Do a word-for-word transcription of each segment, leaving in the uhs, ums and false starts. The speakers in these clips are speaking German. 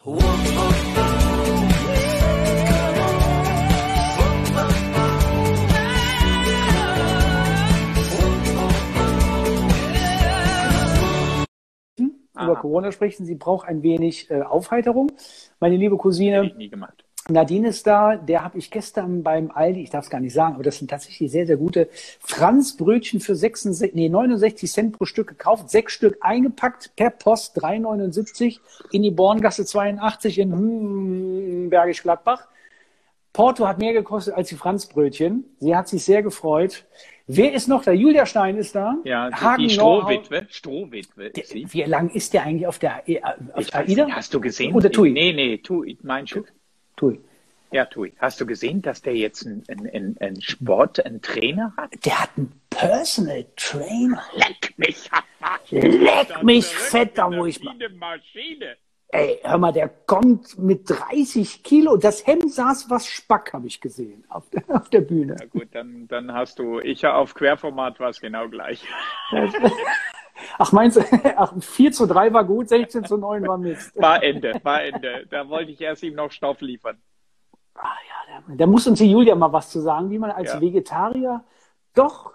Über Corona sprechen. Sie braucht ein wenig äh, Aufheiterung. Meine liebe Cousine Hätte ich nie gemacht. Nadine ist da. Der habe ich gestern beim Aldi, ich darf es gar nicht sagen, aber das sind tatsächlich sehr, sehr gute Franzbrötchen für sechsundsechzig, nee, neunundsechzig Cent pro Stück gekauft. Sechs Stück eingepackt per Post, drei neunundsiebzig in die Borngasse zweiundachtzig in hm, Bergisch Gladbach. Porto hat mehr gekostet als die Franzbrötchen. Sie hat sich sehr gefreut. Wer ist noch da? Julia Stein ist da. Ja, die, Hagen die Strohwitwe. Strohwitwe ist sie. Wie lang ist der eigentlich auf der äh, auf Ich AIDA? nicht, hast du gesehen? Oder Tui? Nee, nee, Tui, mein Schiff. Tui. Ja, Tui. Hast du gesehen, dass der jetzt einen, einen, einen Sport, einen Trainer hat? Der hat einen Personal Trainer. Leck mich. Leck mich fett, da wo ich mal. Maschine. Ey, hör mal, der kommt mit dreißig Kilo. Das Hemd saß was Spack, habe ich gesehen, auf der, auf der Bühne. Na gut, dann, dann hast du, ich auf Querformat war es genau gleich. Ach, meinst du, ach, vier zu drei war gut, sechzehn zu neun war Mist. War Ende, war Ende. Da wollte ich erst ihm noch Stoff liefern. Ah, ja, da, da muss uns die Julia mal was zu sagen, wie man als Ja. Vegetarier doch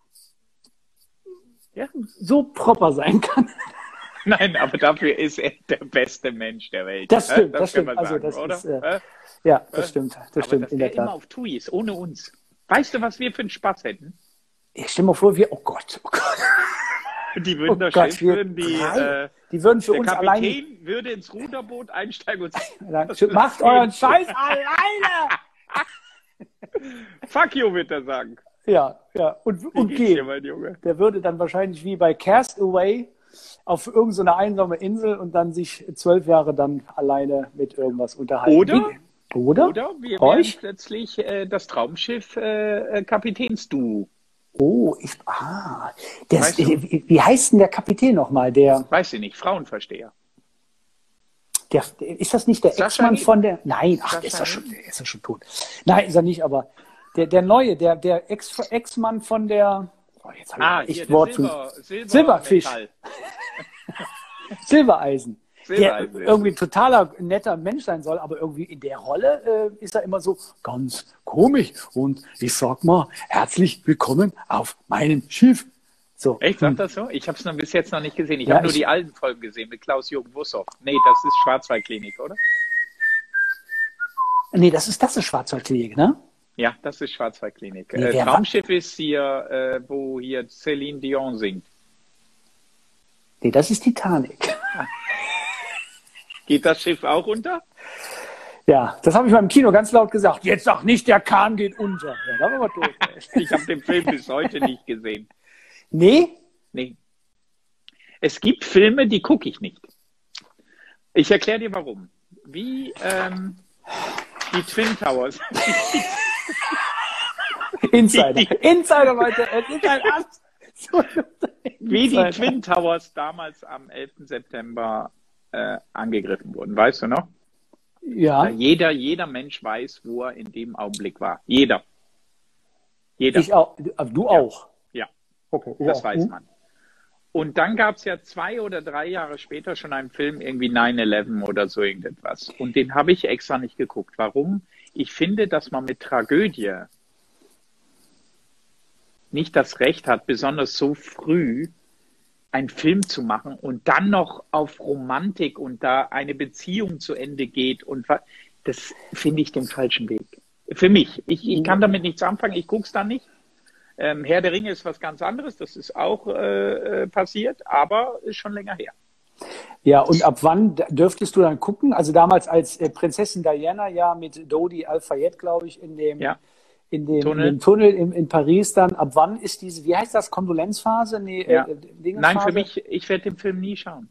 Ja. so proper sein kann. Nein, aber dafür ist er der beste Mensch der Welt. Das stimmt, das, kann stimmt. man Also sagen, das oder? ist, äh, ja, das stimmt, das aber stimmt dass in der der Tat. immer auf Tui ist, ohne uns. Weißt du, was wir für einen Spaß hätten? Ich stell mir vor, wir, oh Gott, oh Gott. Die würden Oh das Gott, Schiff, wir würden die, drei. äh, Die würden für der uns Kapitän allein. würde ins Ruderboot einsteigen und Dann, sagen, macht euren Scheiß alleine! fuck you, wird er sagen. Ja, ja, und, Wie und geht's dir, gehen. mein Junge? Der würde dann wahrscheinlich wie bei Castaway auf irgendeine so einsame Insel und dann sich zwölf Jahre dann alleine mit irgendwas unterhalten. Oder? Wie, oder? Oder wir Euch? wären plötzlich äh, das Traumschiff äh, äh, Kapitänsduo. Oh, ich, ah. Das, Weißt du? wie, wie heißt denn der Kapitän nochmal? Der, Weiß ich nicht, Frauenversteher. der, der, ist das nicht der Sascha Ex-Mann Lieb. von der, nein, ach, Sascha der ist, ja schon, Lieb. der ist ja schon tot. Nein, ist er nicht, aber der, der Neue, der, der Ex, Ex-Mann von der, oh, jetzt habe Ah, ich hier, echt der Wort Silber, Silber Silberfisch. Metall. Silbereisen. Silbereisen, Der ja. irgendwie ein totaler netter Mensch sein soll, aber irgendwie in der Rolle äh, ist er immer so ganz komisch. Und ich sag mal, herzlich willkommen auf meinem Schiff. So. Echt, sagt das so? Ich habe es bis jetzt noch nicht gesehen. Ich Ja, habe nur ich- die alten Folgen gesehen mit Klaus-Jürgen Wussow. Nee, das ist Schwarzwaldklinik, oder? Nee, das ist, das ist Schwarzwaldklinik, ne? Ja, das ist Schwarzwaldklinik. Nee, äh, wer Traumschiff ist hier, äh, wo hier Céline Dion singt. Nee, das ist Titanic. Geht das Schiff auch unter? Ja, das habe ich mal im Kino ganz laut gesagt. Jetzt sag nicht, der Kahn geht unter. Ja, da war wir tot. Ich habe den Film bis heute nicht gesehen. Nee? Nee. Es gibt Filme, die gucke ich nicht. Ich erkläre dir warum. Wie ähm, die Twin Towers. Insider. Insider, Leute. Es ist ein Arzt. So, Wie die Insider. Twin Towers damals am elften September äh, angegriffen wurden. Weißt du noch? Ja, Jeder, jeder Mensch weiß, wo er in dem Augenblick war. Jeder. Jeder. ich auch. Aber du auch. Ja, Okay. das ja. weiß Hm. man. Und dann gab es ja zwei oder drei Jahre später schon einen Film, irgendwie nine eleven oder so irgendetwas. Und den habe ich extra nicht geguckt. Warum? Ich finde, dass man mit Tragödie nicht das Recht hat, besonders so früh einen Film zu machen und dann noch auf Romantik und da eine Beziehung zu Ende geht. Und wa- das finde ich den falschen Weg. Für mich. Ich, ich kann damit nichts anfangen. Ich gucke es dann nicht. Ähm, Herr der Ringe ist was ganz anderes. Das ist auch äh, äh, passiert, aber ist schon länger her. Ja, und ab wann d- dürftest du dann gucken? Also damals als äh, Prinzessin Diana ja mit Dodi Al-Fayed, glaube ich, in dem, Ja. in dem Tunnel. in dem Tunnel in, in Paris dann. Ab wann ist diese, wie heißt das, Kondolenzphase? Nee, Ja. äh, Dingensphase? Nein, für mich, ich werde den Film nie schauen.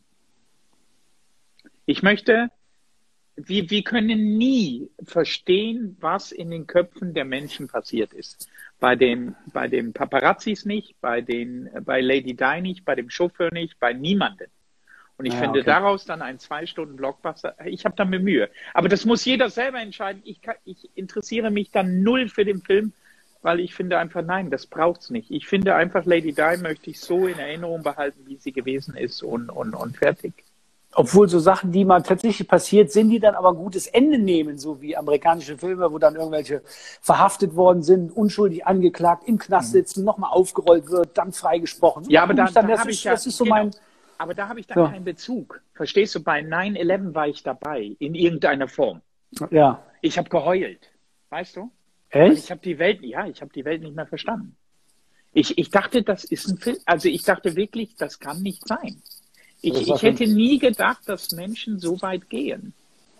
Ich möchte, wir, wir können nie verstehen, was in den Köpfen der Menschen passiert ist. Bei den, bei den Paparazzis nicht, bei den, bei Lady Di nicht, bei dem Chauffeur nicht, bei niemandem. Und ich Ah, finde okay. daraus dann ein zwei Stunden Blockbuster, ich habe damit Mühe. Aber das muss jeder selber entscheiden. Ich, kann, ich interessiere mich dann null für den Film, weil ich finde einfach, nein, das braucht's nicht. Ich finde einfach, Lady Di möchte ich so in Erinnerung behalten, wie sie gewesen ist und, und, und fertig. Obwohl so Sachen, die mal tatsächlich passiert sind, die dann aber ein gutes Ende nehmen, so wie amerikanische Filme, wo dann irgendwelche verhaftet worden sind, unschuldig angeklagt, im Knast sitzen, nochmal aufgerollt wird, dann freigesprochen. Ja, aber da, dann, da das, habe ist, ich ja, das ist so genau. mein... Aber da habe ich dann So. keinen Bezug. Verstehst du, bei nine eleven war ich dabei, in irgendeiner Form. Ja. Ich habe geheult, weißt du? Weil Echt? ich habe die Welt, ja, ich habe die Welt nicht mehr verstanden. Ich, ich dachte, das ist ein Film, also ich dachte wirklich, das kann nicht sein. Das Ich, war ich hätte nie gedacht, dass Menschen so weit gehen.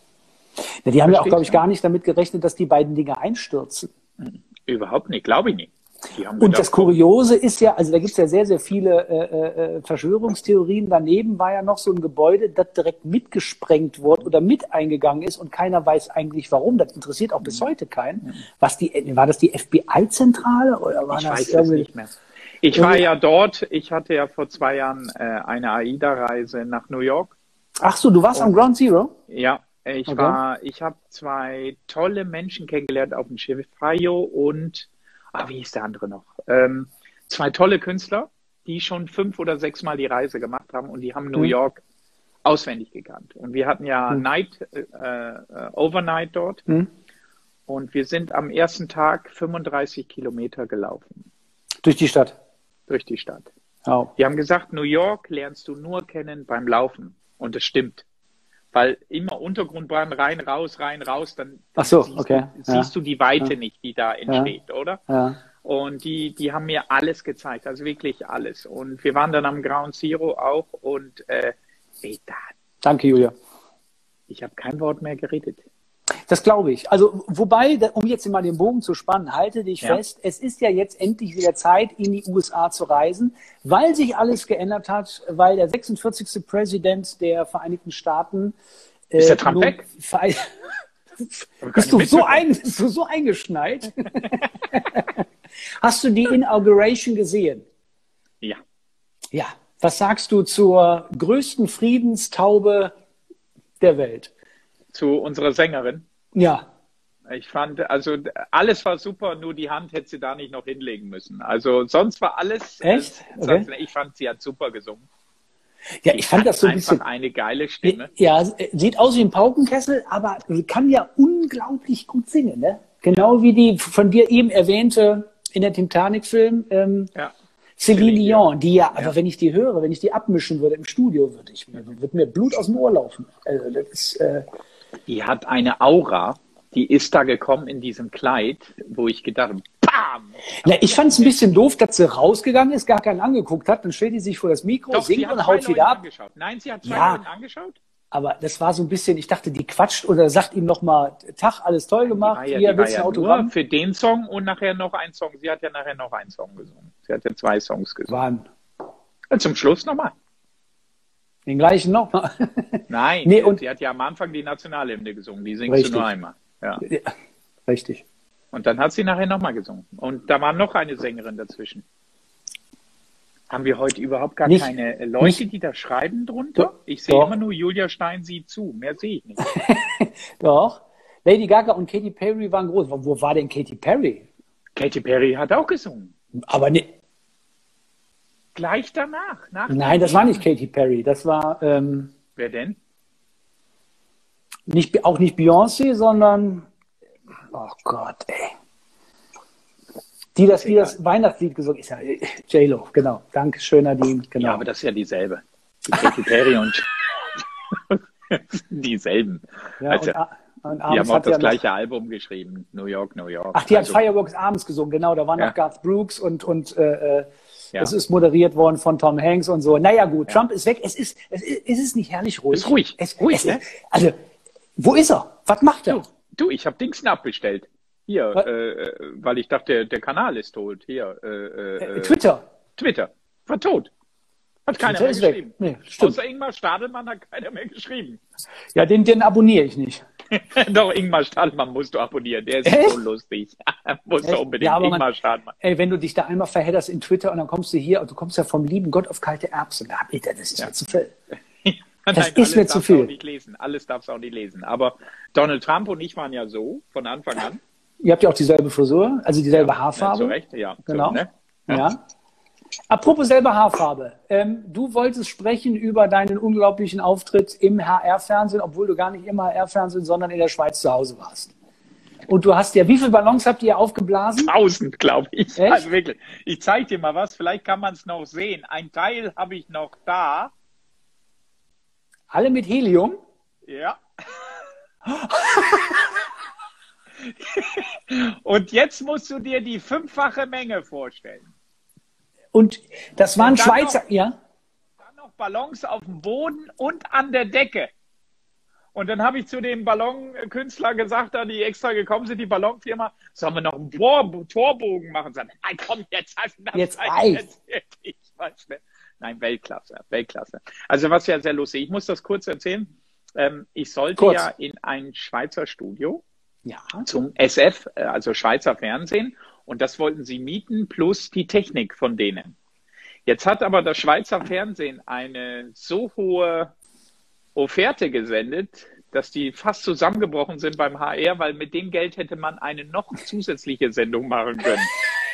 Ja, die haben ja auch, Verstehst glaube ich, du? gar nicht damit gerechnet, dass die beiden Dinge einstürzen. Überhaupt nicht, glaube ich nicht. Die haben Und gedacht, das Kuriose ist ja, also da gibt es ja sehr, sehr viele äh, äh, Verschwörungstheorien. Daneben war ja noch so ein Gebäude, das direkt mitgesprengt wurde oder mit eingegangen ist und keiner weiß eigentlich warum. Das interessiert auch bis heute keinen. Was die, war das die F B I-Zentrale oder war ich das weiß es irgendwie? nicht mehr. Ich war ja dort, ich hatte ja vor zwei Jahren äh, eine AIDA-Reise nach New York. Ach so, du warst am Ground Zero? Ja, ich Okay. war, ich habe zwei tolle Menschen kennengelernt auf dem Schiff, Fayo und, ah, wie hieß der andere noch? Ähm, zwei tolle Künstler, die schon fünf oder sechs Mal die Reise gemacht haben und die haben New Hm. York auswendig gekannt. Und wir hatten ja Hm. Night, äh, äh, Overnight dort Hm? und wir sind am ersten Tag fünfunddreißig Kilometer gelaufen Durch die Stadt. durch die Stadt. Oh. Die haben gesagt, New York lernst du nur kennen beim Laufen. Und das stimmt. Weil immer Untergrundbahn, rein, raus, rein, raus, dann Ach so, siehst, okay. du, Ja. siehst du die Weite Ja. nicht, die da entsteht, oder? Ja. Und die, die haben mir alles gezeigt, also wirklich alles. Und wir waren dann am Ground Zero auch und äh, ey, da, Danke, Julia. ich habe kein Wort mehr geredet. Das glaube ich. Also, wobei, da- um jetzt mal den Bogen zu spannen, halte dich Ja. fest, es ist ja jetzt endlich wieder Zeit, in die U S A zu reisen, weil sich alles geändert hat, weil der sechsundvierzigste Präsident der Vereinigten Staaten äh, Ist der Trump nun- weg? Ver- gar Bist du, nicht so mitbekommen. ein, bist du so eingeschneit? Hast du die Inauguration gesehen? Ja. Ja. Was sagst du zur größten Friedenstaube der Welt? Zu unserer Sängerin. Ja. Ich fand, also alles war super, nur die Hand hätte sie da nicht noch hinlegen müssen. Also sonst war alles. Echt? äh, Okay. Ich fand, sie hat super gesungen. Ja, ich fand das so ein einfach bisschen. eine geile Stimme. Ja, sieht aus wie ein Paukenkessel, aber sie kann ja unglaublich gut singen, ne? Genau wie die von dir eben erwähnte in der Titanic-Film ähm, Ja. Celine Celine Dion, die ja, aber Ja. wenn ich die höre, wenn ich die abmischen würde im Studio, würde ich mir, würde mir Blut aus dem Ohr laufen. Also das ist, äh, Die hat eine Aura, die ist da gekommen in diesem Kleid, wo ich gedacht habe, bam! na, ich fand es ein bisschen doof, dass sie rausgegangen ist, gar keinen angeguckt hat, dann stellt die sich vor das Mikro, Doch, sie singt hat und zwei haut Leute wieder ab. angeschaut. Nein, sie hat zwei Ja. Leute angeschaut. Aber das war so ein bisschen, ich dachte, die quatscht oder sagt ihm nochmal, Tag, alles toll Die gemacht, war ja, hier die war willst du ja ein Autogramm? nur für den Song und nachher noch ein Song. Sie hat ja nachher noch einen Song gesungen. Sie hat ja zwei Songs gesungen. Waren Und zum Schluss nochmal. den gleichen nochmal. Nein, Nee, sie, und- sie hat ja am Anfang die Nationalhymne gesungen. Die singst Richtig. du nur einmal. Ja. Ja, richtig. Und dann hat sie nachher nochmal gesungen. Und da war noch eine Sängerin dazwischen. Haben wir heute überhaupt gar Nicht- keine Leute, nicht- die da schreiben drunter? Doch. Ich sehe Doch. immer nur Julia Stein sieht zu. Mehr sehe ich nicht. Doch. Lady Gaga und Katy Perry waren groß. Wo wo war denn Katy Perry? Katy Perry hat auch gesungen. Aber ne, Gleich danach. Nach nein, das war nicht Katy Perry. Das war ähm, Wer denn? nicht, auch nicht Beyoncé, sondern, oh Gott, ey. Die das, die das Weihnachtslied gesungen ist. Ja, äh, J-Lo, genau. Danke, schöner Dean. Genau. Ja, aber das ist ja dieselbe. Die Katy Perry und dieselben. Ja, also, und, a- und die abends haben auch hat sie das ja noch, gleiche Album geschrieben. New York, New York. ach, die Also, hat Fireworks abends gesungen, genau. Da war noch Ja. Garth Brooks und, und äh, äh, Ja. das ist moderiert worden von Tom Hanks und so. Naja, gut, Trump ist weg. Es ist, es ist, es ist nicht herrlich ruhig. Ist ruhig. Es, Ruhig, es, ne? Also, wo ist er? Was macht er? Du, du, ich habe Dingsen abbestellt. Hier, Was? äh, weil ich dachte, der Kanal ist tot. Hier, äh, äh, Äh, Twitter. Twitter. War tot. Hat keiner Twitter mehr ist weg. geschrieben. Nee, stimmt. Außer Ingmar Stadelmann hat keiner mehr geschrieben. Ja, den, den abonniere ich nicht. Doch, Ingmar Stadelmann musst du abonnieren. Der ist Echt? so lustig. musst du Echt? unbedingt. Ja, aber man- Ingmar Stadelmann. Ey, wenn du dich da einmal verhedderst in Twitter und dann kommst du hier und du kommst ja vom lieben Gott auf kalte Erbsen. Da, Alter, das ist Ja. mir zu viel. Nein, Das ist mir zu darfst du viel. Auch nicht lesen. Alles darfst du auch nicht lesen. Aber Donald Trump und ich waren ja so von Anfang an. Ihr habt ja auch dieselbe Frisur, also dieselbe Ja, Haarfarbe. zu Recht, ja. Genau. So, ne? Ja. Apropos selber Haarfarbe. Ähm, du wolltest sprechen über deinen unglaublichen Auftritt im H R-Fernsehen, obwohl du gar nicht im H R-Fernsehen, sondern in der Schweiz zu Hause warst. Und du hast ja, wie viele Ballons habt ihr aufgeblasen? Tausend, glaube ich. Echt? Also wirklich. Ich zeige dir mal was, vielleicht kann man es noch sehen. Ein Teil habe ich noch da. Alle mit Helium? Ja. Und jetzt musst du dir die fünffache Menge vorstellen. Und das waren Und dann Schweizer, noch, ja? Dann noch Ballons auf dem Boden und an der Decke. Und dann habe ich zu dem Ballonkünstler gesagt, da die extra gekommen sind, die Ballonfirma, sollen wir noch einen Tor, Torbogen machen? Sagen, nein, komm, jetzt hast du das Jetzt reicht's. Ich weiß nicht. Nein, Weltklasse, Weltklasse. Also was ja sehr lustig. Ich muss das kurz erzählen. Ähm, ich sollte Kurz. ja in ein Schweizer Studio Ja. zum S F, äh, also Schweizer Fernsehen. Und das wollten sie mieten, plus die Technik von denen. Jetzt hat aber das Schweizer Fernsehen eine so hohe Offerte gesendet, dass die fast zusammengebrochen sind beim H R, weil mit dem Geld hätte man eine noch zusätzliche Sendung machen können.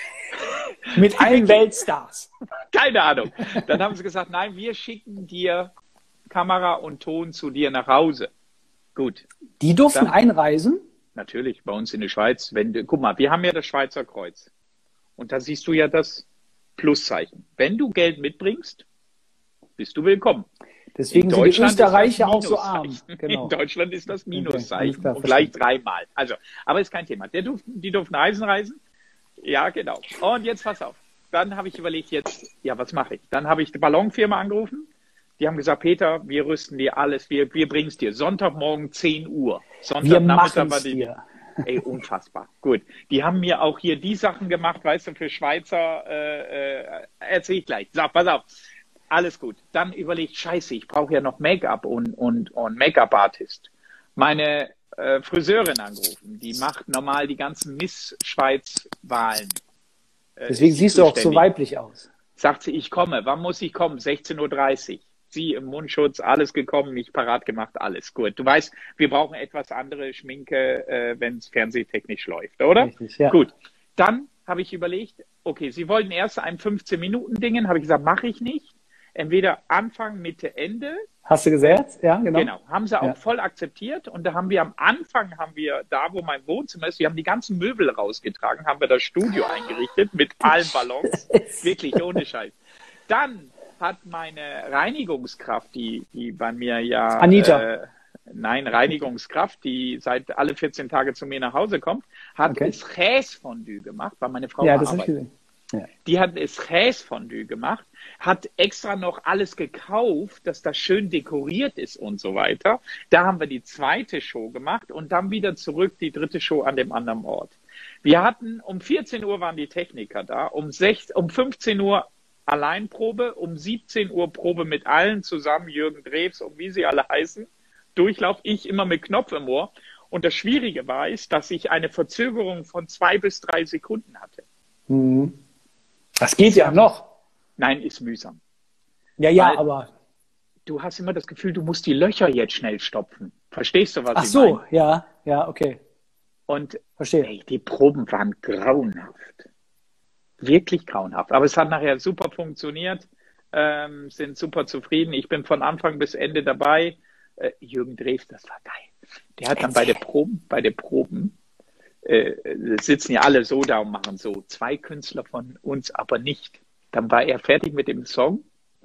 Mit allen Weltstars. Keine Ahnung. Dann haben sie gesagt, nein, wir schicken dir Kamera und Ton zu dir nach Hause. Gut. Die durften Dann, einreisen? Natürlich, bei uns in der Schweiz. Wenn du, guck mal, wir haben ja das Schweizer Kreuz. Und da siehst du ja das Pluszeichen. Wenn du Geld mitbringst, bist du willkommen. Deswegen sind die Österreicher auch so arm. Genau. In Deutschland ist das Minuszeichen. Okay, und gleich dreimal. Also, aber ist kein Thema. Der durften, die durften Eisen reisen. Ja, genau. Und jetzt pass auf. Dann habe ich überlegt, jetzt, ja, was mache ich? Dann habe ich die Ballonfirma angerufen. Die haben gesagt, Peter, wir rüsten dir alles, wir, wir bringen es dir. Sonntagmorgen zehn Uhr. Sonntagnachmittag war die. Dir. Ey, unfassbar. Gut. Die haben mir auch hier die Sachen gemacht, weißt du, für Schweizer, äh, äh, erzähl ich gleich. Sag, pass auf. Alles gut. Dann überlegt, scheiße, ich brauche ja noch Make-up und, und, und Make-up-Artist. Meine äh, Friseurin angerufen, die macht normal die ganzen Miss-Schweiz-Wahlen. Äh, Deswegen siehst du auch so weiblich aus. Sagt sie, ich komme. Wann muss ich kommen? sechzehn Uhr dreißig. Sie im Mundschutz, alles gekommen, mich parat gemacht, alles gut. Du weißt, wir brauchen etwas andere Schminke, äh, wenn es fernsehtechnisch läuft, oder? Richtig, ja. Gut. Dann habe ich überlegt, okay, Sie wollten erst ein fünfzehn-Minuten-Dingen, habe ich gesagt, mache ich nicht. Entweder Anfang, Mitte, Ende. Hast du gesetzt? Ja, genau. Genau, haben sie auch ja. voll akzeptiert. Und da haben wir am Anfang, haben wir da, wo mein Wohnzimmer ist, wir haben die ganzen Möbel rausgetragen, haben wir das Studio eingerichtet mit allen Ballons. Wirklich, ohne Scheiß. Dann hat meine Reinigungskraft, die, die bei mir ja... Anita. Äh, nein, Reinigungskraft, die seit alle vierzehn Tage zu mir nach Hause kommt, hat okay. das Käsefondue gemacht, weil meine Frau ja, das arbeitet. hab ich gesehen. Ja. Die hat das Käsefondue gemacht, hat extra noch alles gekauft, dass das schön dekoriert ist und so weiter. Da haben wir die zweite Show gemacht und dann wieder zurück die dritte Show an dem anderen Ort. Wir hatten, um vierzehn Uhr waren die Techniker da, um, sechzehn, um fünfzehn Uhr Alleinprobe, um siebzehn Uhr Probe mit allen zusammen, Jürgen Drews und wie sie alle heißen. Durchlauf, ich immer mit Knopf im Ohr. Und das Schwierige war, ist, dass ich eine Verzögerung von zwei bis drei Sekunden hatte. Mhm. Das geht ja noch. Nein, ist mühsam. Ja, ja, Weil aber... Du hast immer das Gefühl, du musst die Löcher jetzt schnell stopfen. Verstehst du, was Ach ich so, meine? ja, ja, okay. Und Verstehe. ey, die Proben waren grauenhaft. Wirklich grauenhaft. Aber es hat nachher super funktioniert. Ähm, sind super zufrieden. Ich bin von Anfang bis Ende dabei. Äh, Jürgen Drews, das war geil. Der hat dann bei der Proben, bei der Proben, äh, sitzen ja alle so da und machen so. Zwei Künstler von uns aber nicht. Dann war er fertig mit dem Song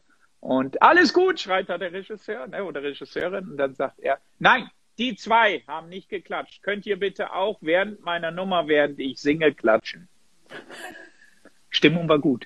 und alles gut, schreit da der Regisseur, ne, oder Regisseurin. Und dann sagt er, nein, die zwei haben nicht geklatscht. Könnt ihr bitte auch während meiner Nummer, während ich singe, klatschen? Stimmung war gut.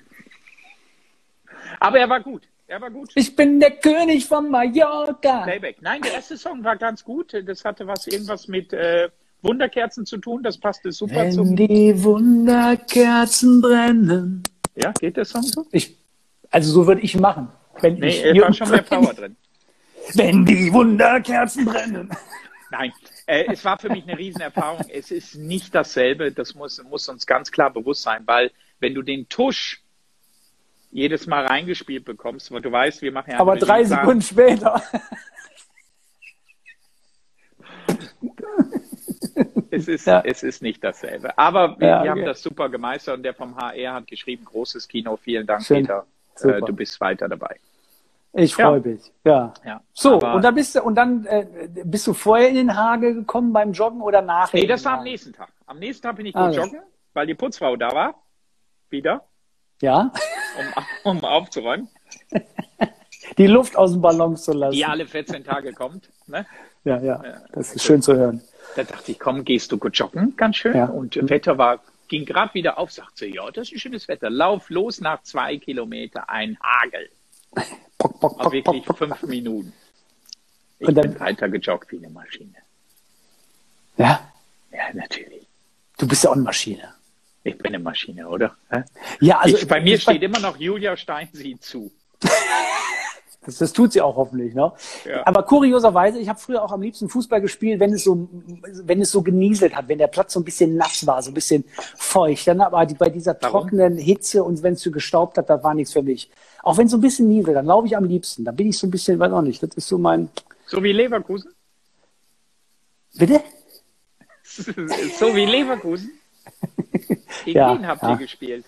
Aber er war gut. Er war gut. Ich bin der König von Mallorca. Playback. Nein, der erste Song war ganz gut. Das hatte was irgendwas mit äh, Wunderkerzen zu tun. Das passte super Wenn zum... die Wunderkerzen brennen. Ja, geht der Song so? Ich, also so würde ich machen. Wenn Nee, ich, er war schon mehr Power drin. Wenn die Wunderkerzen brennen. Nein, äh, es war für mich eine Riesenerfahrung. Es ist nicht dasselbe. Das muss, muss uns ganz klar bewusst sein, weil wenn du den Tusch jedes Mal reingespielt bekommst, weil du weißt, wir machen ja... Aber drei Sekunden später. es ist, Ja. es ist nicht dasselbe. Aber wir, Ja, wir okay. haben das super gemeistert und der vom H R hat geschrieben, großes Kino, vielen Dank, Schön. Peter. Super. Äh, du bist weiter dabei. Ich Ja. freue mich. Ja. Ja. So, Aber- und dann bist du, und dann äh, bist du vorher in den Hage gekommen beim Joggen oder nachher? Nee, in das den war am Hagen? nächsten Tag. Am nächsten Tag bin ich Ah, gut das- joggen, weil die Putzfrau da war. Wieder, Ja, um, um aufzuräumen. die Luft aus dem Ballon zu lassen. Die alle vierzehn Tage kommt. Ne? Ja, ja, das ist schön zu hören. Da dachte ich, komm, gehst du gut joggen, ganz schön. Ja. Und das Wetter war, ging gerade wieder auf, sagte sie, ja, das ist ein schönes Wetter. Lauf los nach zwei Kilometer, ein Hagel. Pock, pock, Auf pock, wirklich pock, pock. fünf Minuten. Ich Und dann- bin weiter gejoggt wie eine Maschine. Ja, Ja, natürlich. du bist ja auch eine Maschine. Ich bin eine Maschine, oder? Hä? Ja, also ich, bei mir ich- steht immer noch Julia Stein sieht zu. Das, das tut sie auch hoffentlich, ne? Ja. Aber kurioserweise, ich habe früher auch am liebsten Fußball gespielt, wenn es so, wenn es so genieselt hat, wenn der Platz so ein bisschen nass war, so ein bisschen feucht. Dann aber die, bei dieser Warum? trockenen Hitze und wenn es so gestaubt hat, das war nichts für mich. Auch wenn es so ein bisschen nieselt, dann laufe ich am liebsten. Da bin ich so ein bisschen, weiß auch nicht, das ist so mein. So wie Leverkusen? Bitte? So wie Leverkusen? Gegen Ja, wen habt ja. ihr gespielt?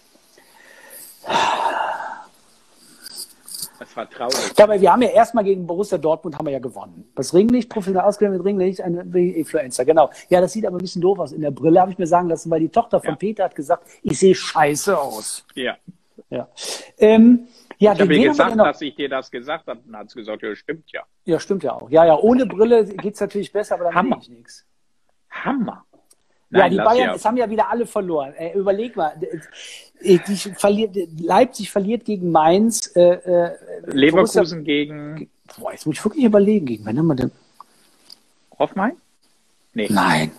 Das war traurig. Ja, aber wir haben ja erstmal gegen Borussia Dortmund haben wir ja gewonnen. Das Ringlicht, professionell ausgebildet mit Ringlicht, eine Influencer, genau. Ja, das sieht aber ein bisschen doof aus in der Brille, habe ich mir sagen lassen, weil die Tochter von Ja. Peter hat gesagt, ich sehe scheiße aus. Ja. Ja, ähm, ja, Ich habe gegen wen haben ihr wir gesagt, denn noch? dass ich dir das gesagt habe. Und dann hat sie gesagt, ja, stimmt ja. Ja, stimmt ja auch. Ja, ja, ohne Brille geht's natürlich besser, aber dann Hammer. sehe ich nichts. Hammer. Ja, Nein, die lass Bayern, sie es haben ja wieder alle verloren. Äh, überleg mal, äh, die verliert, Leipzig verliert gegen Mainz. Äh, äh, Leverkusen gegen Borussia, boah, jetzt muss ich wirklich überlegen, gegen wen haben wir denn? Hoffenheim? Nee, Nein.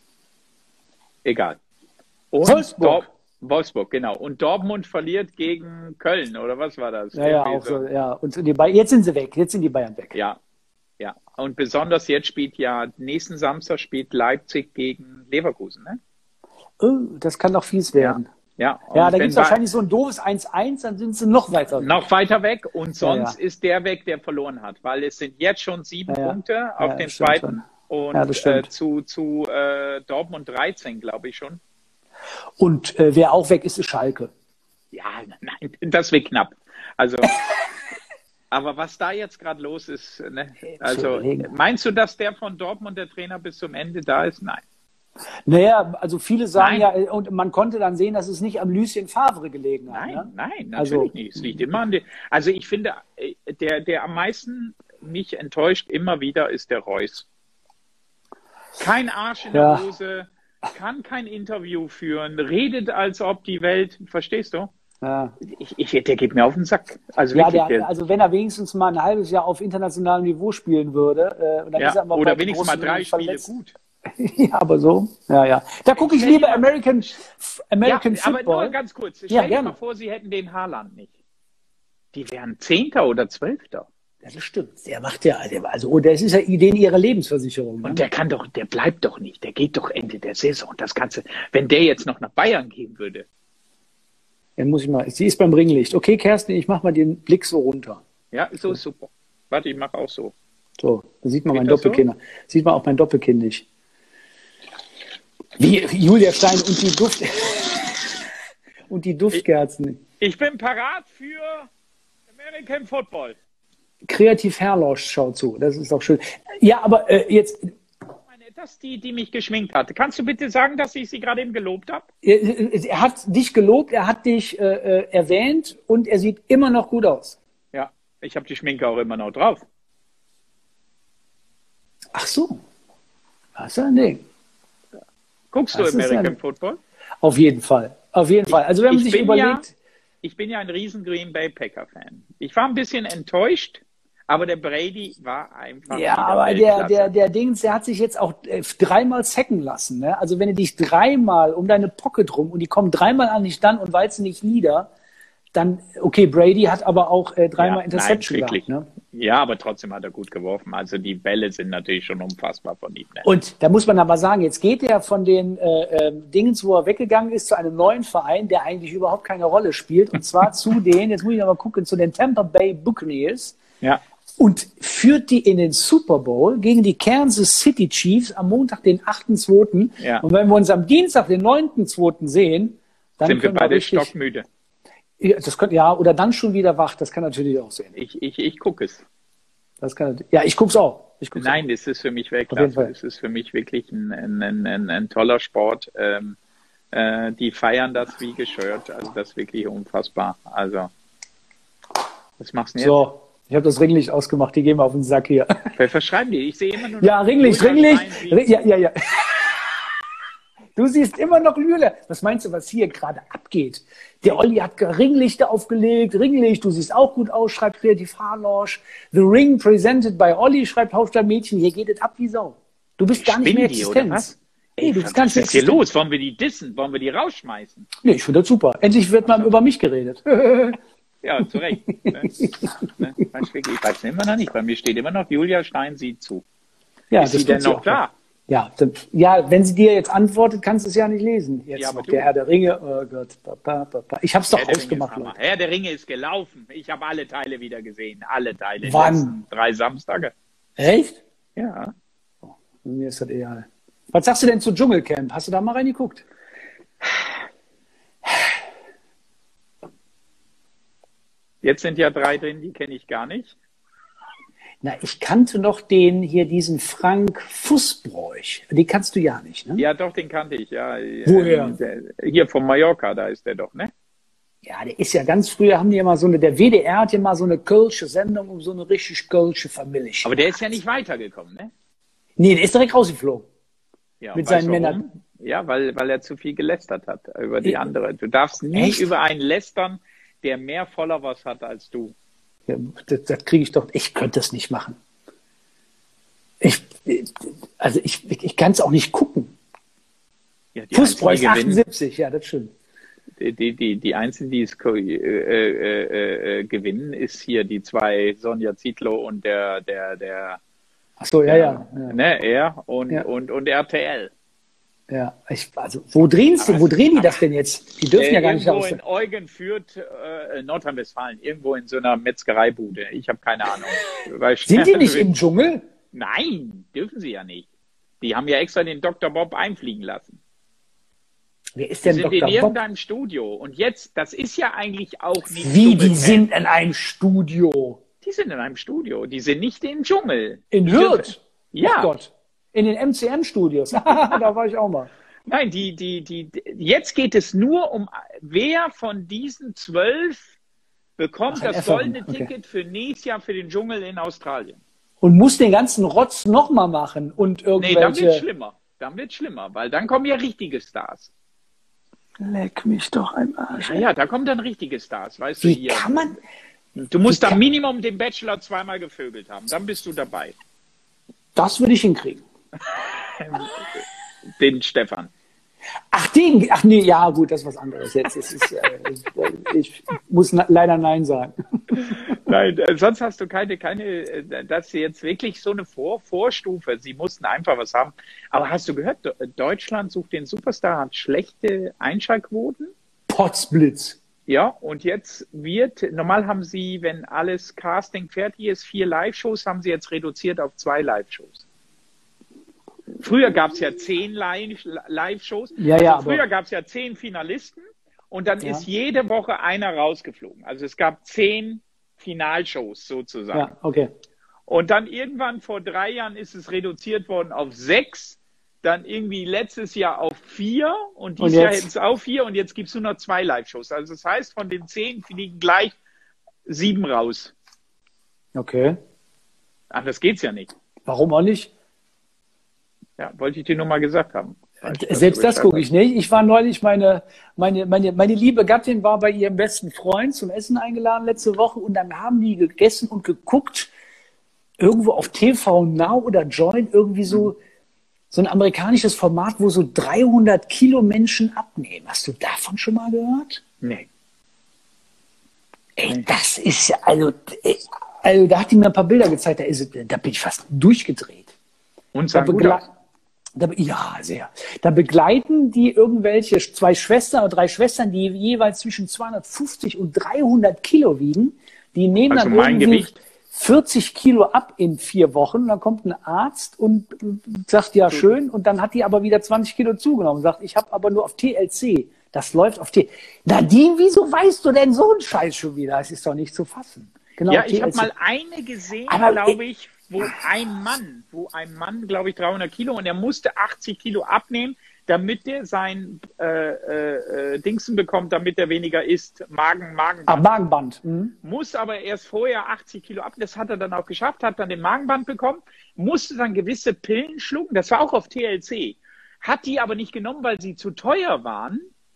egal. Und Wolfsburg. Dor- Wolfsburg, genau. Und Dortmund verliert gegen Köln, oder was war das? Ja, ja, Irgendwie auch so, ja. Und die Bayern, jetzt sind sie weg, jetzt sind die Bayern weg. Ja, ja. Und besonders jetzt spielt ja, nächsten Samstag spielt Leipzig gegen Leverkusen, ne? Oh, das kann doch fies werden. Ja, und Ja, da wenn gibt es Ba- wahrscheinlich so ein doofes eins eins, dann sind sie noch weiter weg. noch weiter weg und sonst Ja, ja. ist der weg, der verloren hat, weil es sind jetzt schon sieben Ja, ja. Punkte auf Ja, den das stimmt zweiten und Ja, das äh, stimmt. zu, zu äh, Dortmund dreizehn, glaube ich schon. Und äh, wer auch weg ist, ist Schalke. Ja, nein, das wird knapp. Also, aber was da jetzt gerade los ist, ne? Also überlegen. meinst du, dass der von Dortmund, der Trainer, bis zum Ende da ist? Nein. Naja, also viele sagen Nein. ja, äh, und man konnte dann sehen, dass es nicht am Lucien Favre gelegen hat. Nein, Ne? nein, natürlich Also- nicht. Es liegt immer an der. Also ich finde, äh, der, der am meisten mich enttäuscht immer wieder ist der Reus. Kein Arsch in der Ja. Hose, kann kein Interview führen, redet, als ob die Welt, verstehst du? Ja, Ich, ich, der geht mir auf den Sack. Also ja wirklich, der, der, also wenn er wenigstens mal ein halbes Jahr auf internationalem Niveau spielen würde, äh, und dann ja, ist er aber oder bei wenigstens mal großen drei Spiele verletzt. gut. Ja, aber so. Ja, ja. Da gucke ich Stell dir lieber mal- American, F- American ja, aber Football. nur ganz kurz. Stell Ja, dir gerne. mal vor, sie hätten den Haaland nicht. Die wären Zehnter oder Zwölfter. Ja, das stimmt. Der macht ja, der, also, oh, das ist ja Ideen ihrer Lebensversicherung. Ne? Und der kann doch, der bleibt doch nicht. Der geht doch Ende der Saison. Das Ganze, wenn der jetzt noch nach Bayern gehen würde. Dann muss ich mal, sie ist beim Ringlicht. Okay, Kerstin, ich mach mal den Blick so runter. Ja, so ist super. Warte, ich mache auch so. So, da sieht man Geht mein das so? Doppelkinn. Sieht man auch mein Doppelkinn nicht. Wie Julia Stein und die Duft und die Duftkerzen. Ich bin parat für American Football. Kreativ Herrlausch schaut zu. Das ist auch schön. Ja, aber äh, jetzt, Meine, das ist die, die mich geschminkt hat. Kannst du bitte sagen, dass ich sie gerade eben gelobt habe? äh, er hat dich gelobt, er hat dich äh, äh, erwähnt und er sieht immer noch gut aus. Ja, ich habe die Schminke auch immer noch drauf. Ach so. Das ist ja ein Ding. Guckst du Das ist American ja- Football? Auf jeden Fall. Auf jeden Fall. Also wenn man ich sich bin überlegt, Ich bin ja ein riesen Green Bay Packer-Fan. Ich war ein bisschen enttäuscht, aber der Brady war einfach ja, wieder aber der, Weltklasse. der, der Dings, der hat sich jetzt auch äh, dreimal sacken lassen. Ne? Also wenn du dich dreimal um deine Pocket rum und die kommen dreimal an dich dann und walzen nicht nieder, dann, okay, Brady hat aber auch äh, dreimal Ja, Interception nein, wirklich. gehabt. Ne? Ja, aber trotzdem hat er gut geworfen. Also die Bälle sind natürlich schon unfassbar von ihm. Ne? Und da muss man aber sagen, jetzt geht er von den äh, ähm, Dingens, wo er weggegangen ist, zu einem neuen Verein, der eigentlich überhaupt keine Rolle spielt. Und zwar zu den, jetzt muss ich noch mal gucken, zu den Tampa Bay Buccaneers. Ja, und führt die in den Super Bowl gegen die Kansas City Chiefs am Montag, den achten zweiten Ja. Und wenn wir uns am Dienstag, den neunten zweiten sehen, dann Sind wir können beide richtig, stockmüde. ja, das könnte, ja, oder dann schon wieder wach. Das kann natürlich auch sein. Ich, ich, ich gucke es. Das kann, ja, ich guck's auch. Ich guck's Nein, das ist für mich Auf jeden Weltklasse. Fall. Das ist für mich wirklich ein, ein, ein, ein, ein toller Sport. Ähm, äh, die feiern das wie geschört. Also das ist wirklich unfassbar. Also, was machst du denn auch. So, ich habe das Ringlicht ausgemacht. Die gehen mal auf den Sack hier. jetzt? Wer verschreiben die? Ich sehe immer nur noch Ja, Ringlicht, Julia Ringlicht. Stein, Ri- Ja, ja, ja. Du siehst immer noch Lüle. Was meinst du, was hier gerade abgeht? Der Olli hat Ringlichter aufgelegt. Ringlicht, du siehst auch gut aus, schreibt Kreativ Harlosch. The Ring presented by Olli, schreibt Hauptstadtmädchen. Hier geht es ab wie Sau. Du bist gar nicht mehr Spinnen die, oder Existenz. was? Nee, du bist gar Was nicht mehr ist hier Existenz. los? Wollen wir die dissen? Wollen wir die rausschmeißen? Nee, ich finde das super. Endlich wird mal über mich geredet. Ja, zu Recht. Ne? Ne? Weißt du, wirklich, ich weiß immer noch nicht. Bei mir steht immer noch, Julia Stein sieht zu. Ja, Ist sie tut denn sie noch auch. da? Ja, dann, ja, wenn sie dir jetzt antwortet, kannst du es ja nicht lesen. Jetzt Ja, aber noch du- der Herr der Ringe. Oh Gott. Papa, papa. Ich hab's doch Herr der Ringe ist ausgemacht, Hammer. Leute. Herr der Ringe ist gelaufen. Ich habe alle Teile wieder gesehen. Alle Teile. Die Wann? letzten Drei Samstage. Echt? Ja. Mir ist das egal. Was sagst du denn zu Dschungelcamp? Hast du da mal reingeguckt? Jetzt sind ja drei drin, die kenne ich gar nicht. Na, ich kannte noch den hier, diesen Frank Fußbräuch. Die kannst du ja nicht, ne? Ja, doch, den kannte ich. Ja. Woher? Ähm, der, hier von Mallorca, da ist der doch, ne? Ja, der ist ja ganz früher, haben die ja mal so eine, der W D R hat ja mal so eine kölsche Sendung um so eine richtig kölsche Familie. Aber der ist ja nicht weitergekommen, ne? Nee, der ist direkt rausgeflogen. Ja, Mit weißt seinen du warum? Männern. Ja, weil, weil er zu viel gelästert hat über die Ja. andere. Du darfst nie Echt? über einen lästern, der mehr Followers hat als du. Ja, das, das kriege ich doch, ich könnte das nicht machen. Ich, also ich, ich kann es auch nicht gucken. Ja, die Fußbräuch einzigen, die gewinnen, achtundsiebzig, ja, das stimmt. die, die, die, die einzigen, die es äh, äh, äh, gewinnen, ist hier die zwei, Sonja Zietlow und der, der, der, Ach so, ja, ja. ja. ne, er und, Ja. und, und R T L. Ja, ich, also, wo drehen, sie, Aber wo es- drehen die das denn jetzt? Die dürfen Äh, ja gar nicht irgendwo raus. in Eugen führt äh, Nordrhein-Westfalen, irgendwo in so einer Metzgereibude. Ich habe keine Ahnung. Weil Sind die nicht im Dschungel? Nein, dürfen sie ja nicht. Die haben ja extra den Doktor Bob einfliegen lassen. Wer ist Die denn sind in Doktor Bob? irgendeinem Studio. Und jetzt, das ist ja eigentlich auch nicht Wie, die Dschungelcamp. sind in einem Studio. Die sind in einem Studio. Die sind nicht im Dschungel. In Die Hürth? Sind, ja. Ach Gott. In den M C M-Studios. Da war ich auch mal. Nein, die, die, die, jetzt geht es nur um, wer von diesen zwölf bekommt Ach, ein das Efferon, goldene okay. Ticket für nächstes Jahr für den Dschungel in Australien. Und muss den ganzen Rotz nochmal machen und Nee, dann wird irgendwelche... schlimmer. Dann wird schlimmer, weil dann kommen ja richtige Stars. Leck mich doch am Arsch. Ja, ja, da kommen dann richtige Stars, weißt du Wie hier. kann man... Du musst wie da kann- Minimum den Bachelor zweimal gevögelt haben. Dann bist du dabei. Das würde ich hinkriegen. Den Stefan. Ach, den... Ach nee, ja gut, das ist was anderes. Jetzt ist es... Äh, ich muss na, leider Nein sagen. Nein, äh, sonst hast du keine, keine, äh, das ist jetzt wirklich so eine Vor Vorstufe. Sie mussten einfach was haben. Aber hast du gehört, Do- Deutschland sucht den Superstar, hat schlechte Einschaltquoten? Potzblitz. Ja, und jetzt wird, normal haben sie, wenn alles Casting fertig ist, vier Live-Shows, haben sie jetzt reduziert auf zwei Live-Shows. Früher gab es ja zehn Live- Live-Shows. Ja, ja, also früher aber- gab es ja zehn Finalisten und dann Ja. ist jede Woche einer rausgeflogen. Also es gab zehn Finalshows sozusagen. Ja, okay. Und dann irgendwann vor drei Jahren ist es reduziert worden auf sechs, dann irgendwie letztes Jahr auf vier und dieses Und Jahr jetzt? hätten es auch vier und jetzt gibt es nur noch zwei Live-Shows. Also das heißt, von den zehn fliegen gleich sieben raus. Okay. Anders geht's ja nicht. Warum auch nicht? Ja, wollte ich dir nur mal gesagt haben. Weißt du, dass Selbst du das Bescheid gucke ich nicht. Ich war neulich, meine, meine, meine, meine liebe Gattin war bei ihrem besten Freund zum Essen eingeladen letzte Woche und dann haben die gegessen und geguckt, irgendwo auf T V Now oder Join, irgendwie so, so ein amerikanisches Format, wo so dreihundert Kilo Menschen abnehmen. Hast du davon schon mal gehört? hast. Nee. Ey, das ist ja, also, ey, also da hat die mir ein paar Bilder gezeigt, da, ist, da bin ich fast durchgedreht. Und Da sah gut begle- aus. Da, be- ja, sehr. Da begleiten die irgendwelche zwei Schwestern oder drei Schwestern, die jeweils zwischen zweihundertfünfzig und dreihundert Kilo wiegen. Die nehmen Also dann mein irgendwie Gewicht. vierzig Kilo ab in vier Wochen. Und dann kommt ein Arzt und sagt, ja, schön. Und dann hat die aber wieder zwanzig Kilo zugenommen. Und sagt, ich habe aber nur auf T L C. Das läuft auf T. Nadine, wieso weißt du denn so einen Scheiß schon wieder? Das ist doch nicht zu fassen. Genau, ja, ich T L C. habe mal eine gesehen, Aber, glaube ich, wo ein Mann, wo ein Mann, glaube ich, dreihundert Kilo und er musste achtzig Kilo abnehmen, damit er sein äh, äh, Dingsen bekommt, damit er weniger isst. Magen, Magenband. Ah, Magenband. Mhm. Muss aber erst vorher achtzig Kilo abnehmen. Das hat er dann auch geschafft, hat dann den Magenband bekommen, musste dann gewisse Pillen schlucken. Das war auch auf T L C. Hat die aber nicht genommen, weil sie zu teuer waren.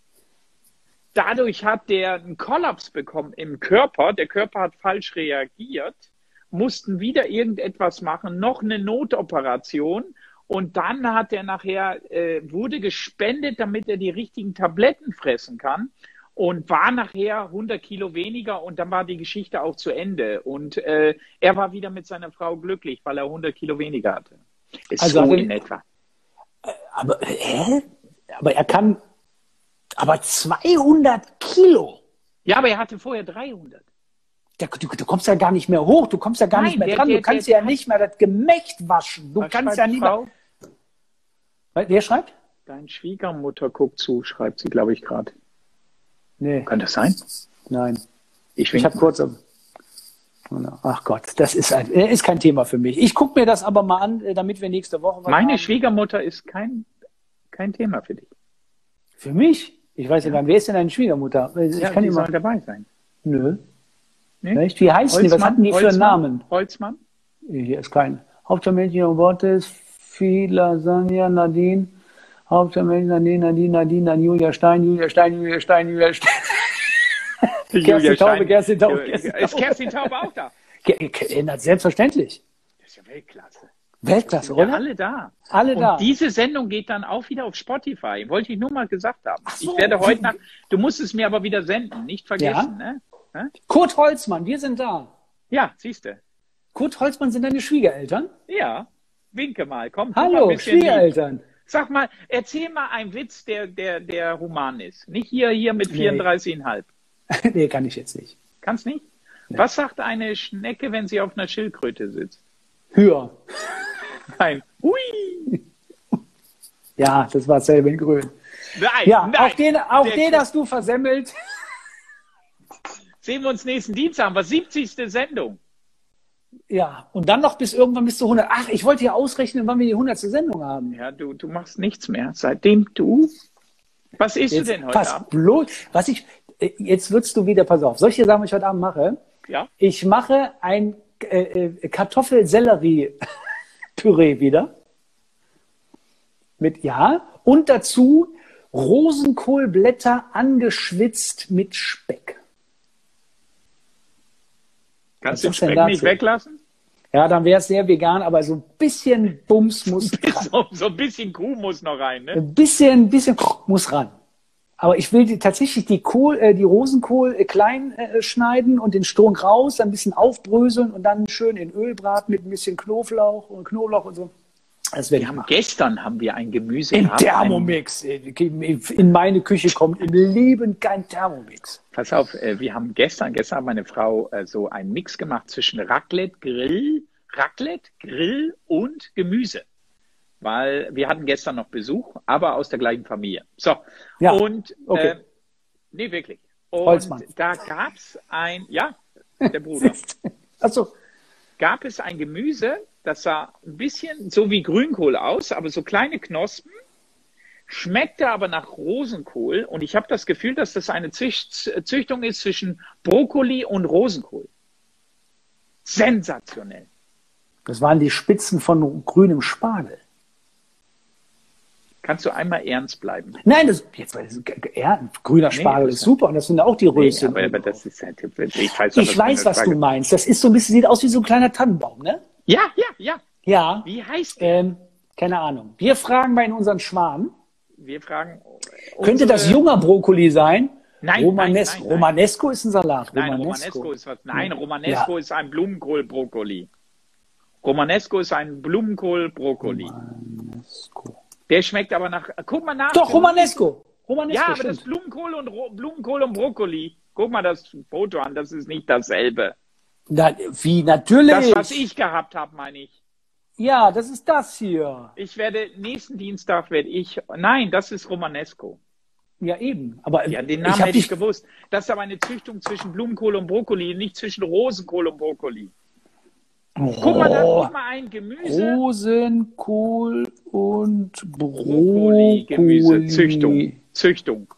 Dadurch hat der einen Kollaps bekommen im Körper. Der Körper hat falsch reagiert, mussten wieder irgendetwas machen, noch eine Notoperation. Und dann hat er nachher, äh, wurde gespendet, damit er die richtigen Tabletten fressen kann und war nachher hundert Kilo weniger und dann war die Geschichte auch zu Ende. Und äh, er war wieder mit seiner Frau glücklich, weil er hundert Kilo weniger hatte. Ist Also so hatte- in etwa. Aber, hä? Aber er kann, aber zweihundert Kilo. Ja, aber er hatte vorher dreihundert. Da, du, du kommst ja gar nicht mehr hoch, du kommst ja gar Nein, nicht mehr der- dran, der- du kannst der- ja nicht mehr das Gemächt waschen. Du Was kannst schreibt ja die nicht mehr. Frau? Wer schreibt? Deine Schwiegermutter guckt zu, schreibt sie, glaube ich, gerade. Nee, Kann das sein? nein. Ich, Ich habe kurz. Ach Gott, das ist, ein, äh, ist kein Thema für mich. Ich gucke mir das aber mal an, äh, damit wir nächste Woche was Meine haben. Schwiegermutter ist kein, kein Thema für dich. Für mich? Ich weiß ja gar nicht, wer ist denn deine Schwiegermutter? Ich Ja, kann die die soll mal. dabei sein. Nö. Nee? Echt? Wie heißen die? Was hatten die für einen Namen? Holzmann? Hier ist kein. Hauptsache-Mädchen und Worte ist viel Lasagne, Nadine. Hauptsache-Mädchen, Nadine, Nadine, Nadine, dann Julia Stein, Julia Stein, Julia Stein, Julia Stein. Kerstin Taube, Kerstin Taube, Kerstin Ist Taube. Kerstin Taube auch da? Ge- ge- na, Selbstverständlich. Das ist ja Weltklasse. Weltklasse, Sind ja oder? alle da. Alle Und da. diese Sendung geht dann auch wieder auf Spotify. Wollte ich nur mal gesagt haben. Ach so. Ich werde heute Nacht, du musst es mir aber wieder senden, nicht vergessen. Ne? Hä? Kurt Holzmann, wir sind da. Ja, siehst du. Kurt Holzmann sind deine Schwiegereltern? Ja, winke mal. Komm, tu mal ein Hallo, bisschen lieb. Schwiegereltern. Sag mal, erzähl mal einen Witz, der, der, der human ist. Nicht hier, hier mit vierunddreißig Komma fünf. Nee, kann ich jetzt nicht. Kannst nicht? Was sagt eine Schnecke, wenn sie auf einer Schildkröte sitzt? Höher. Nein. Hui! Ja, das war selber in Grün. Nein, Ja, nein. auch den, auch Der- den hast du versemmelt. Sehen wir uns nächsten Dienstag, was siebzigste Sendung. Ja, und dann noch bis irgendwann bis zu hundert. Ach, ich wollte ja ausrechnen, wann wir die hundertste Sendung haben. Ja, du, du machst nichts mehr. Seitdem du. Was isst Jetzt du denn heute pass Abend? bloß, was ich, äh, jetzt würdest du wieder, pass auf, soll ich dir sagen, was ich heute Abend mache? Ja? Ich mache ein äh, äh, Kartoffel-Sellerie-Püree wieder. Mit, ja, und dazu Rosenkohlblätter angeschwitzt mit Speck. Kannst du den Was ist denn Speck nicht dazu? weglassen? Ja, dann wäre es sehr vegan, aber so ein bisschen Bums muss ran. So, so ein bisschen Kuh muss noch rein, ne? Ein bisschen, ein bisschen muss ran. Aber ich will die, tatsächlich die Kohl, äh, die Rosenkohl äh, klein äh, schneiden und den Strunk raus, ein bisschen aufbröseln und dann schön in Öl braten mit ein bisschen Knoblauch und Knoblauch und so. Das werde Wir ich haben machen. gestern haben wir ein Gemüse Im gehabt. Thermomix. In meine Küche kommt im Leben kein Thermomix. Ein, pass auf, äh, wir haben gestern, gestern hat meine Frau äh, so einen Mix gemacht zwischen Raclette, Grill, Raclette, Grill und Gemüse. Weil wir hatten gestern noch Besuch, aber aus der gleichen Familie. So, Ja, und okay. äh, nee, wirklich. Und Holzmann. da gab es ein, ja, der Bruder. Achso. Gab es ein Gemüse, das sah ein bisschen so wie Grünkohl aus, aber so kleine Knospen, schmeckte aber nach Rosenkohl. Und ich habe das Gefühl, dass das eine Zücht Züchtung ist zwischen Brokkoli und Rosenkohl. Sensationell. Das waren die Spitzen von grünem Spargel. Kannst du einmal ernst bleiben? Nein, das, jetzt, das, ja, grüner Spargel das ist ist- super und das sind auch die Nee, Röschen. aber, aber das ist halt, ich weiß, doch, ich weiß, was du meinst. meinst. Das ist so ein bisschen, sieht aus wie so ein kleiner Tannenbaum, ne? Ja, ja, ja. Ja. Wie heißt der? Ähm, keine Ahnung. Wir fragen mal in unseren Schwan. Wir fragen. Könnte unsere- das junger Brokkoli sein? Nein, Romanesco. nein, nein, nein. Romanesco ist ein Salat. Nein, Romanesco ist was. Nein, Romanesco Ja. ist ein Blumenkohl-Brokkoli. Romanesco ist ein Blumenkohl-Brokkoli. Romanesco. Der schmeckt aber nach. Guck mal nach. Doch, Romanesco. Romanesco, Ja, aber stimmt. das Blumenkohl und Ro- Blumenkohl und Brokkoli. Guck mal das Foto an, das ist nicht dasselbe. Na, wie, natürlich. Das, was ich gehabt habe, meine ich. Ja, das ist das hier. Ich werde, nächsten Dienstag werde ich, nein, das ist Romanesco. Ja, eben. Aber Ja, den Namen ich hab hätte ich dich, gewusst. Das ist aber eine Züchtung zwischen Blumenkohl und Brokkoli, nicht zwischen Rosenkohl und Brokkoli. Guck mal, da oh, gib mal ein Gemüse. Rosenkohl und Brokkoli, Gemüse, Züchtung. Züchtung.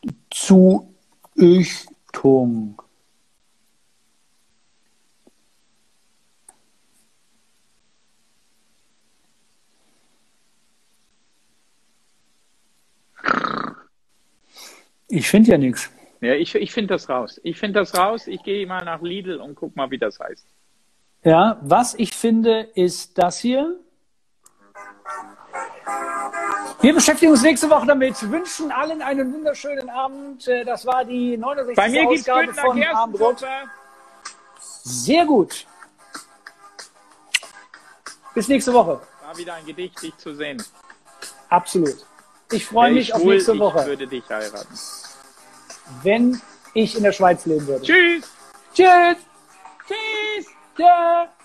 Züchtung. Ich finde ja nichts. Ja, ich, ich finde das raus. Ich finde das raus. Ich gehe mal nach Lidl und guck mal, wie das heißt. Ja, was ich finde, ist das hier. Wir beschäftigen uns nächste Woche damit. Wünschen allen einen wunderschönen Abend. Das war die neunundsechzigste Bei mir gibt es Ausgabe von Abendbrot. Sehr gut. Bis nächste Woche. War wieder ein Gedicht, dich zu sehen. Absolut. Ich freue mich auf schwul, nächste Woche. Ich würde dich heiraten. Wenn ich in der Schweiz leben würde. Tschüss. Tschüss. Tschüss. Tschüss.